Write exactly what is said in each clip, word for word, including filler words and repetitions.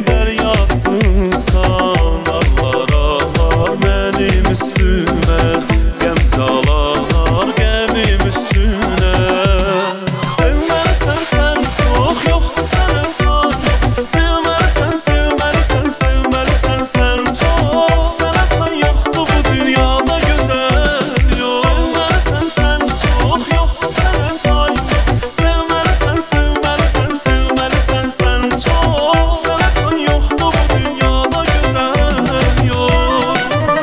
deryasısan. Ağlar ağlar benim üstüme, gemcalar gemim üstüne. Sevmelisən sen çok, yoktu senin fay. Sevmelisən, sevmelisən, sevmelisən sen çok. Sana tan yoktu bu dünyada güzel yok. Sevmelisən sen çok, yoktu senin fay. Sevmelisən, sevmelisən, sevmelisən sen çok. Sana tan yoktu bu dünyada güzel yok.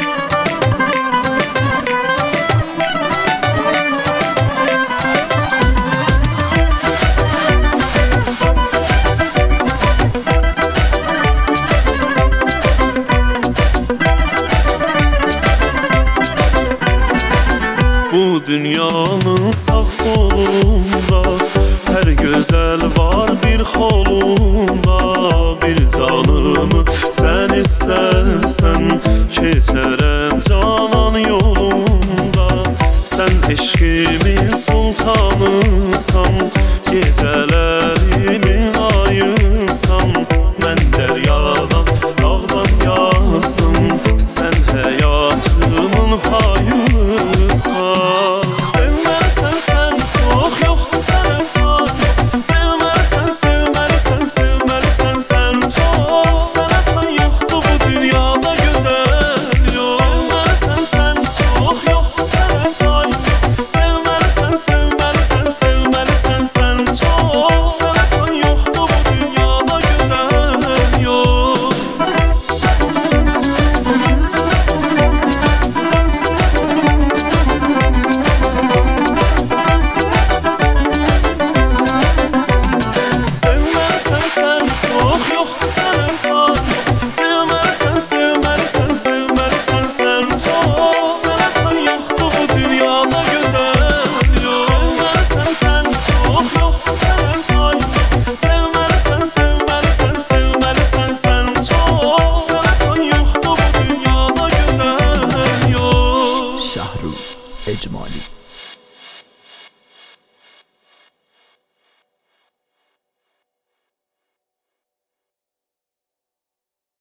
Bu dünyanın sağ solunda her güzel var bir kolunda. Bir canımı sen istersen geçer